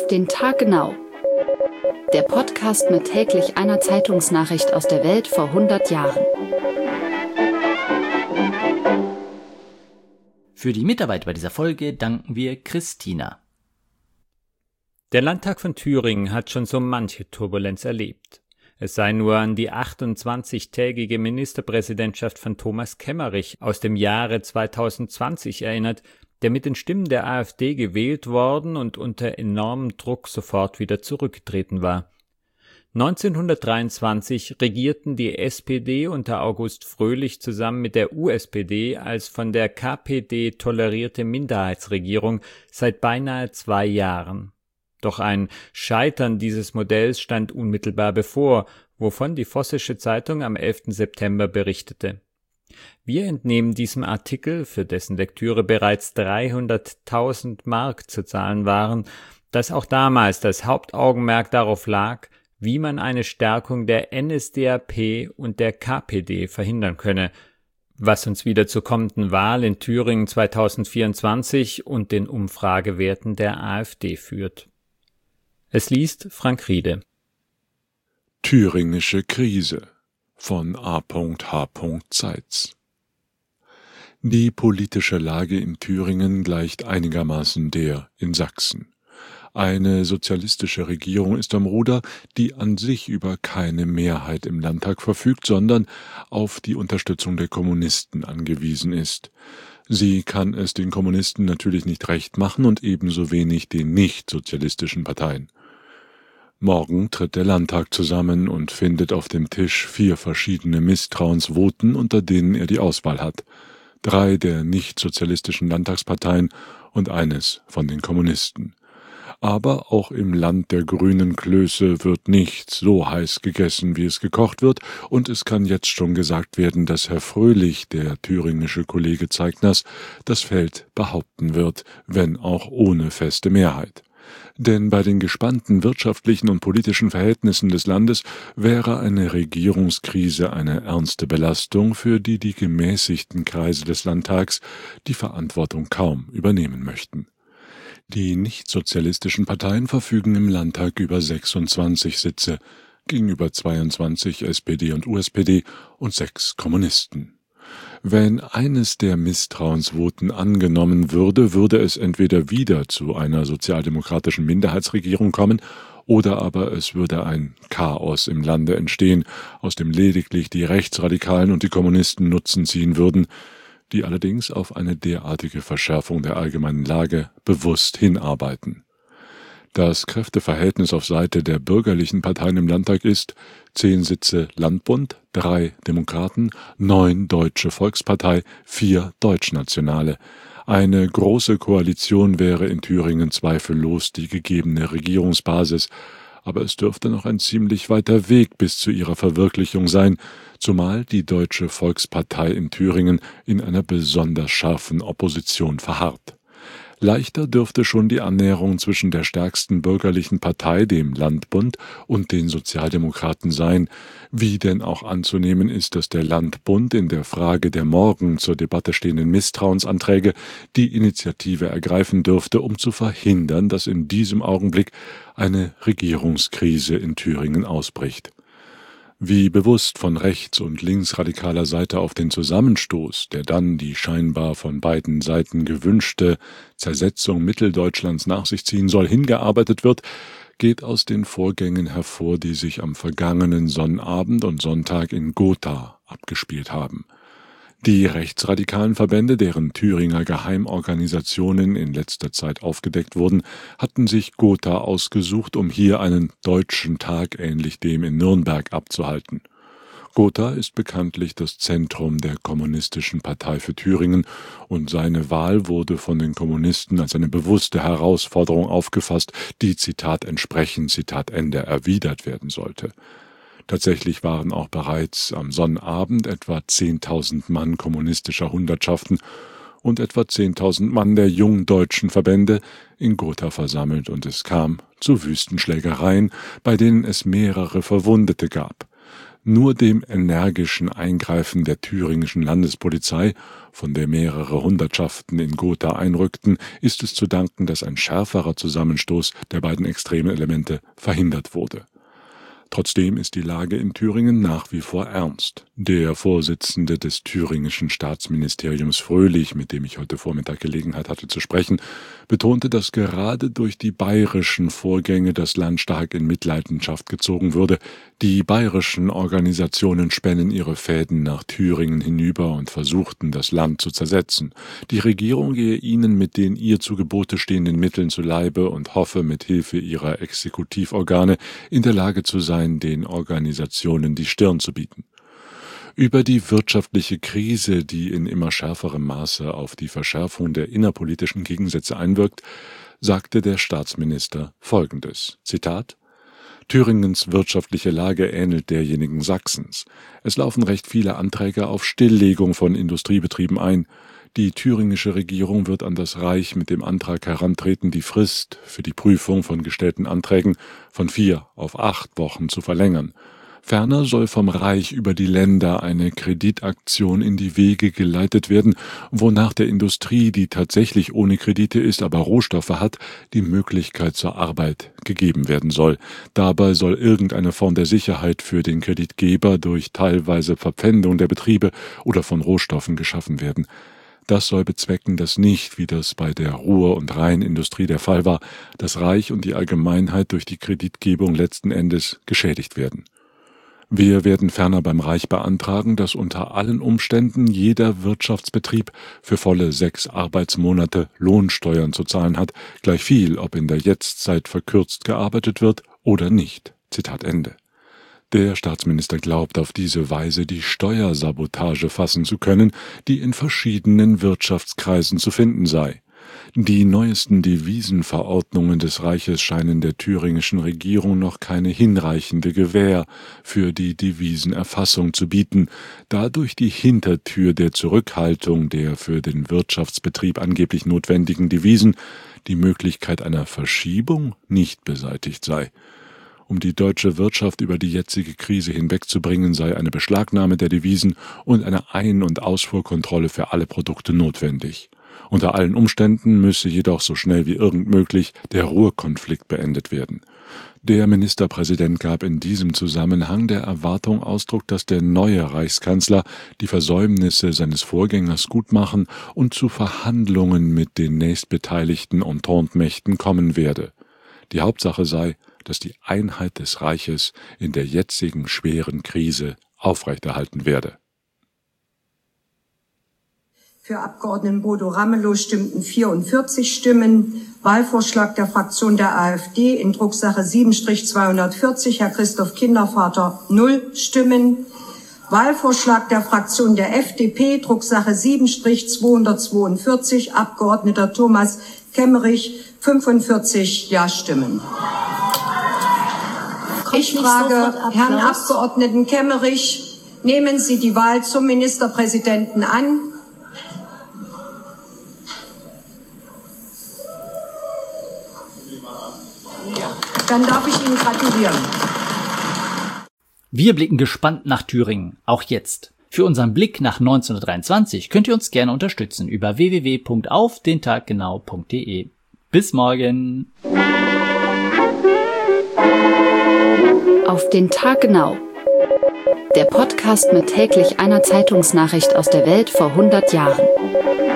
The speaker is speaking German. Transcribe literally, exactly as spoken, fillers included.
Auf den Tag genau. Der Podcast mit täglich einer Zeitungsnachricht aus der Welt vor hundert Jahren. Für die Mitarbeit bei dieser Folge danken wir Christina. Der Landtag von Thüringen hat schon so manche Turbulenz erlebt. Es sei nur an die achtundzwanzigtägige Ministerpräsidentschaft von Thomas Kemmerich aus dem Jahre zweitausendzwanzig erinnert, der mit den Stimmen der AfD gewählt worden und unter enormem Druck sofort wieder zurückgetreten war. neunzehnhundertdreiundzwanzig regierten die S P D unter August Fröhlich zusammen mit der U S P D als von der K P D tolerierte Minderheitsregierung seit beinahe zwei Jahren. Doch ein Scheitern dieses Modells stand unmittelbar bevor, wovon die Vossische Zeitung am elften September berichtete. Wir entnehmen diesem Artikel, für dessen Lektüre bereits dreihunderttausend Mark zu zahlen waren, dass auch damals das Hauptaugenmerk darauf lag, wie man eine Stärkung der N S D A P und der K P D verhindern könne, was uns wieder zur kommenden Wahl in Thüringen zweitausendvierundzwanzig und den Umfragewerten der AfD führt. Es liest Frank Riede. Thüringische Krise von A H Zeitz. Die politische Lage in Thüringen gleicht einigermaßen der in Sachsen. Eine sozialistische Regierung ist am Ruder, die an sich über keine Mehrheit im Landtag verfügt, sondern auf die Unterstützung der Kommunisten angewiesen ist. Sie kann es den Kommunisten natürlich nicht recht machen und ebenso wenig den nicht-sozialistischen Parteien. Morgen tritt der Landtag zusammen und findet auf dem Tisch vier verschiedene Misstrauensvoten, unter denen er die Auswahl hat. Drei der nicht-sozialistischen Landtagsparteien und eines von den Kommunisten. Aber auch im Land der grünen Klöße wird nichts so heiß gegessen, wie es gekocht wird, und es kann jetzt schon gesagt werden, dass Herr Fröhlich, der thüringische Kollege Zeigners, das Feld behaupten wird, wenn auch ohne feste Mehrheit. Denn bei den gespannten wirtschaftlichen und politischen Verhältnissen des Landes wäre eine Regierungskrise eine ernste Belastung, für die die gemäßigten Kreise des Landtags die Verantwortung kaum übernehmen möchten. Die nichtsozialistischen Parteien verfügen im Landtag über sechsundzwanzig Sitze, gegenüber zweiundzwanzig S P D und U S P D und sechs Kommunisten. Wenn eines der Misstrauensvoten angenommen würde, würde es entweder wieder zu einer sozialdemokratischen Minderheitsregierung kommen, oder aber es würde ein Chaos im Lande entstehen, aus dem lediglich die Rechtsradikalen und die Kommunisten Nutzen ziehen würden, die allerdings auf eine derartige Verschärfung der allgemeinen Lage bewusst hinarbeiten. Das Kräfteverhältnis auf Seite der bürgerlichen Parteien im Landtag ist zehn Sitze Landbund, drei Demokraten, neun Deutsche Volkspartei, vier Deutschnationale. Eine große Koalition wäre in Thüringen zweifellos die gegebene Regierungsbasis, aber es dürfte noch ein ziemlich weiter Weg bis zu ihrer Verwirklichung sein, zumal die Deutsche Volkspartei in Thüringen in einer besonders scharfen Opposition verharrt. Leichter dürfte schon die Annäherung zwischen der stärksten bürgerlichen Partei, dem Landbund, und den Sozialdemokraten sein, wie denn auch anzunehmen ist, dass der Landbund in der Frage der morgen zur Debatte stehenden Misstrauensanträge die Initiative ergreifen dürfte, um zu verhindern, dass in diesem Augenblick eine Regierungskrise in Thüringen ausbricht. Wie bewusst von rechts- und linksradikaler Seite auf den Zusammenstoß, der dann die scheinbar von beiden Seiten gewünschte Zersetzung Mitteldeutschlands nach sich ziehen soll, hingearbeitet wird, geht aus den Vorgängen hervor, die sich am vergangenen Sonnabend und Sonntag in Gotha abgespielt haben. Die rechtsradikalen Verbände, deren Thüringer Geheimorganisationen in letzter Zeit aufgedeckt wurden, hatten sich Gotha ausgesucht, um hier einen deutschen Tag ähnlich dem in Nürnberg abzuhalten. Gotha ist bekanntlich das Zentrum der Kommunistischen Partei für Thüringen, und seine Wahl wurde von den Kommunisten als eine bewusste Herausforderung aufgefasst, die Zitat entsprechend Zitat Ende erwidert werden sollte. Tatsächlich waren auch bereits am Sonnabend etwa zehntausend Mann kommunistischer Hundertschaften und etwa zehntausend Mann der jungen deutschen Verbände in Gotha versammelt, und es kam zu wüsten Schlägereien, bei denen es mehrere Verwundete gab. Nur dem energischen Eingreifen der thüringischen Landespolizei, von der mehrere Hundertschaften in Gotha einrückten, ist es zu danken, dass ein schärferer Zusammenstoß der beiden extremen Elemente verhindert wurde. Trotzdem ist die Lage in Thüringen nach wie vor ernst. Der Vorsitzende des thüringischen Staatsministeriums Fröhlich, mit dem ich heute Vormittag Gelegenheit hatte zu sprechen, betonte, dass gerade durch die bayerischen Vorgänge das Land stark in Mitleidenschaft gezogen würde. Die bayerischen Organisationen spannen ihre Fäden nach Thüringen hinüber und versuchten, das Land zu zersetzen. Die Regierung gehe ihnen mit den ihr zu Gebote stehenden Mitteln zu Leibe und hoffe, mit Hilfe ihrer Exekutivorgane in der Lage zu sein, den Organisationen die Stirn zu bieten. Über die wirtschaftliche Krise, die in immer schärferem Maße auf die Verschärfung der innerpolitischen Gegensätze einwirkt, sagte der Staatsminister Folgendes, Zitat: Thüringens wirtschaftliche Lage ähnelt derjenigen Sachsens. Es laufen recht viele Anträge auf Stilllegung von Industriebetrieben ein. Die thüringische Regierung wird an das Reich mit dem Antrag herantreten, die Frist für die Prüfung von gestellten Anträgen von vier auf acht Wochen zu verlängern. Ferner soll vom Reich über die Länder eine Kreditaktion in die Wege geleitet werden, wonach der Industrie, die tatsächlich ohne Kredite ist, aber Rohstoffe hat, die Möglichkeit zur Arbeit gegeben werden soll. Dabei soll irgendeine Form der Sicherheit für den Kreditgeber durch teilweise Verpfändung der Betriebe oder von Rohstoffen geschaffen werden. Das soll bezwecken, dass nicht, wie das bei der Ruhr- und Rheinindustrie der Fall war, das Reich und die Allgemeinheit durch die Kreditgebung letzten Endes geschädigt werden. Wir werden ferner beim Reich beantragen, dass unter allen Umständen jeder Wirtschaftsbetrieb für volle sechs Arbeitsmonate Lohnsteuern zu zahlen hat, gleich viel, ob in der Jetztzeit verkürzt gearbeitet wird oder nicht. Zitat Ende. Der Staatsminister glaubt, auf diese Weise die Steuersabotage fassen zu können, die in verschiedenen Wirtschaftskreisen zu finden sei. Die neuesten Devisenverordnungen des Reiches scheinen der thüringischen Regierung noch keine hinreichende Gewähr für die Devisenerfassung zu bieten, da durch die Hintertür der Zurückhaltung der für den Wirtschaftsbetrieb angeblich notwendigen Devisen die Möglichkeit einer Verschiebung nicht beseitigt sei. Um die deutsche Wirtschaft über die jetzige Krise hinwegzubringen, sei eine Beschlagnahme der Devisen und eine Ein- und Ausfuhrkontrolle für alle Produkte notwendig. Unter allen Umständen müsse jedoch so schnell wie irgend möglich der Ruhrkonflikt beendet werden. Der Ministerpräsident gab in diesem Zusammenhang der Erwartung Ausdruck, dass der neue Reichskanzler die Versäumnisse seines Vorgängers gutmachen und zu Verhandlungen mit den nächstbeteiligten Entente-Mächten kommen werde. Die Hauptsache sei, dass die Einheit des Reiches in der jetzigen schweren Krise aufrechterhalten werde. Für Abgeordneten Bodo Ramelow stimmten vierundvierzig Stimmen. Wahlvorschlag der Fraktion der AfD in Drucksache sieben zweihundertvierzig, Herr Christoph Kindervater, null Stimmen. Wahlvorschlag der Fraktion der F D P, Drucksache sieben zweihundertzweiundvierzig, Abgeordneter Thomas Kemmerich, fünfundvierzig Ja-Stimmen. Ich frage Herrn Abgeordneten Kemmerich, nehmen Sie die Wahl zum Ministerpräsidenten an? Dann darf ich Ihnen gratulieren. Wir blicken gespannt nach Thüringen, auch jetzt. Für unseren Blick nach neunzehnhundertdreiundzwanzig könnt ihr uns gerne unterstützen über w w w punkt auf den tag genau punkt d e. Bis morgen! Auf den Tag genau. Der Podcast mit täglich einer Zeitungsnachricht aus der Welt vor hundert Jahren.